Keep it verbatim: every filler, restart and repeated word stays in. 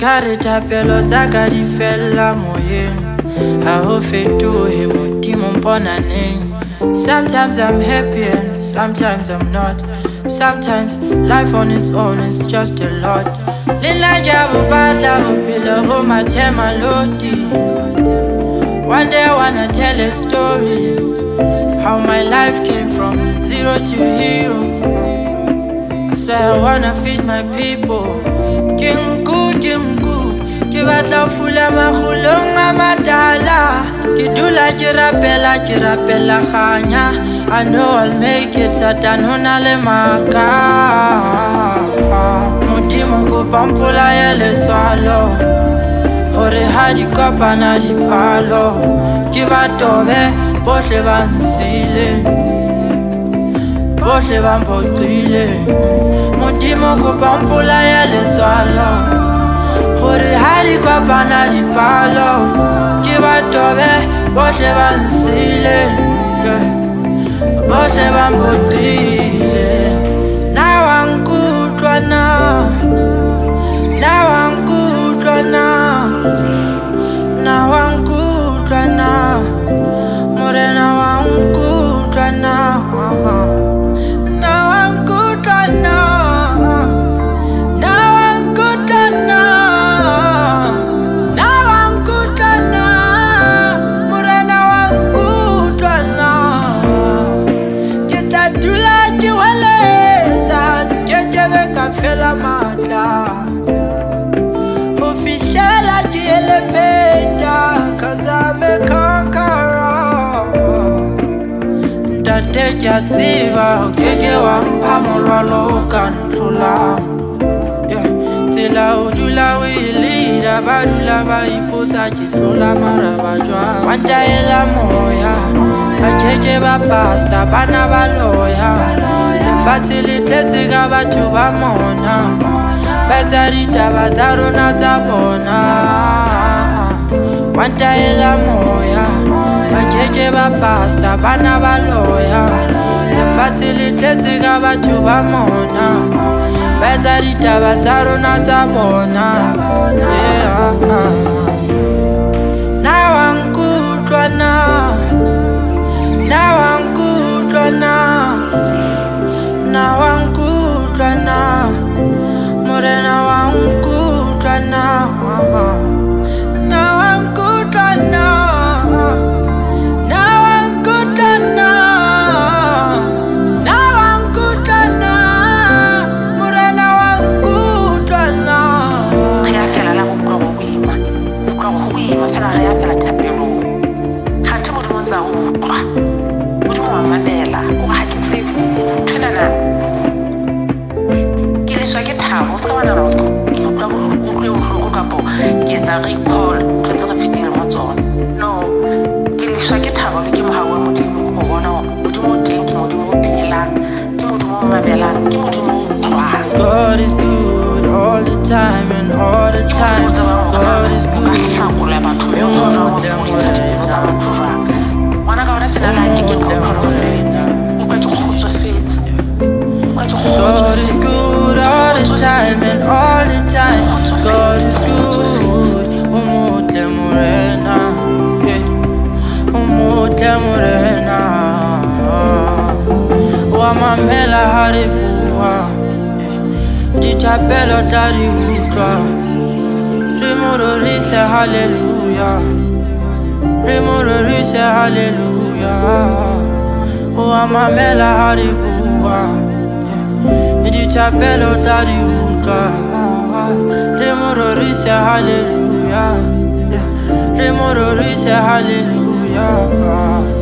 thare thapelo tsa ka di fella moyeng ha ho fetohe modimo mponaneng. Sometimes I'm happy and sometimes I'm not. Sometimes life on its own is just a lot. Lila jabu bata bupila homa tema loti. One day I wanna tell a story, how my life came from zero to hero. I swear I wanna feed my people. Kinku, kinku, kibatla fula mahulunga madala. Kidula kirapela, kirapela khanya. I know I'll make it, Satan honale maka. Modimo kupampula yele swalo. Hore hadi kopa na di palo. Kibatobe, bohle bansile. Bohle bampotile. Modimo kupampula yele swalo. Hore hadi kopa na di palo. Kibatobe, bohle bansile. Bohle bampotile. Now I'm good right now. Now I'm good right now. Now I'm good right now. More now I'm good right now. Now I'm good right now. Now I'm good right now. Now I'm good right now. More now I'm good right now. Get that do like you will let. Get your back and feel a matter. Elevator, cause I'm a conqueror. Ndate kyatsiva, keke wampa moralo kantula. Yeah, tila udula wilida, badula baipusa kitula marabajwa. Wanta ela moya, akeke bapasa, bana baloya. Facilitete gabatu bamona. Bazarita bazarona zabona. Wanta ela moya, akeke bapasa, bana baloya. Facilitete gabatu bamona. Bazarita bazarona zabona. Yeah. Now I'm good right now. Now I'm good right now. Now I'm good right now. More now I'm good right now. Now I'm good right now. Now I'm good right now. Now I'm good right now. More now I'm good right now. I feel like I'm going to win. I'm going to win. I feel like I'm going to win. Hantu mudu mwanza ukwa. Mudu mwa Mandela. Uhaki msifu. Tuna na. Kiliswa githabo. Uska wana roko. Ukwa ukwe ukwe kapo. Kiza recall. Kiza fitile matsona. No. Kiliswa githabo. Kimu hawe mudu mkubona. Mudu mkengi. Mudu mpila. Mudu mwamabela. Mudu mwukwa. God is good all the time and all the time. God is good. God is good all the time and all the time. God is good. Umutle morena, umutle morena. Wamamela haribuwa, ditapelo tari utwa. Remorise hallelujah. Remorise hallelujah. Wamamela haribuwa. Ditapelo tari utwa. Remorise hallelujah. Remorise hallelujah.